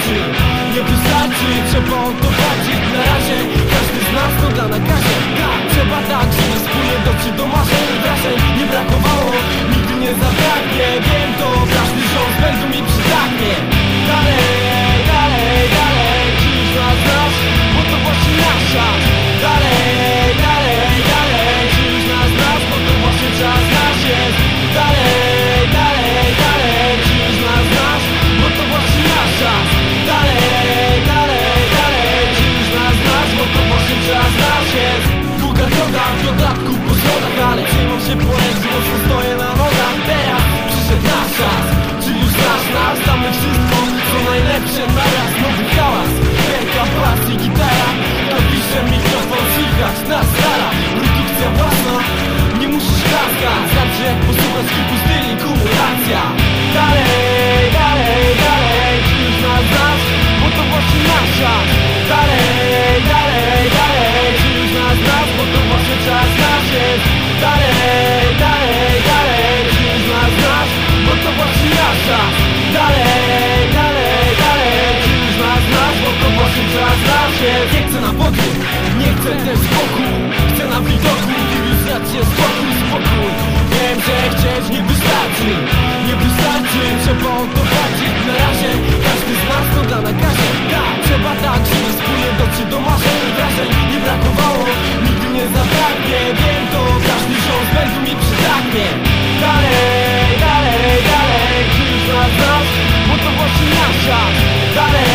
nie wystarczy, trzeba o to walczyć. Na razie każdy z nas to da na gazie. Trzeba tak, żeby wspólnie dotrzeć do marzeń. Wrażeń nie brakowało, nigdy nie zabraknie. Wiem to, każdy rząd będą mi przytaknie. Dalej, dalej, dalej, czy już nas znasz? Bo to właśnie nasza. Dalej, dalej, dalej, czy już nas znasz? Bo to właśnie czas nasz jest. Dalej, dalej, dalej, czy już nas znasz? Bo to właśnie nasza. Dalej, dalej, dalej, czy już nas znasz? Bo to właśnie czas nasz jest. Długa droga, w dodatku po schodach, ale trzymam się po ręce, mocno stoję na nogach. Teraz przyszedł nasz czas. Czy już znasz nas? Znamy wszystko, co najlepsze naraz. Nowy hałas, wielka bas i gitara. Klawisze, mikrofon, słychać nas stara. Produkcja własna, nie musisz klaskać. Znaczy jak posłuchać kilku styli, kumulacja. Dalej, dalej, dalej, czy już nas znasz? Bo to właśnie nasz czas. Dalej, dalej, dalej, czy już nas znasz? Bo to właśnie czas nasz jest. Dalej, dalej, dalej, czy już nas znasz? Bo to właśnie nasz czas. Dalej, dalej, dalej, czy już nas znasz? Bo to właśnie czas nasz jest. Nie chcę na podium, nie chcę też spokój. Chcę na widoku, cywilizację, spokój, spokój. Wiem, że chcieć nie wystarczy, nie wystarczy. Trzeba o to walczyć. Na razie każdy z nas to da na gazie. Trzeba tak, żeby wspólnie dotrzeć do marzeń. Wrażeń nie brakowało, nigdy nie zabraknie. Wiem to, każdy rząd będą mi przytaknie. Dalej, dalej, dalej, czy już nas znasz? Bo to właśnie nasz czas. Dalej,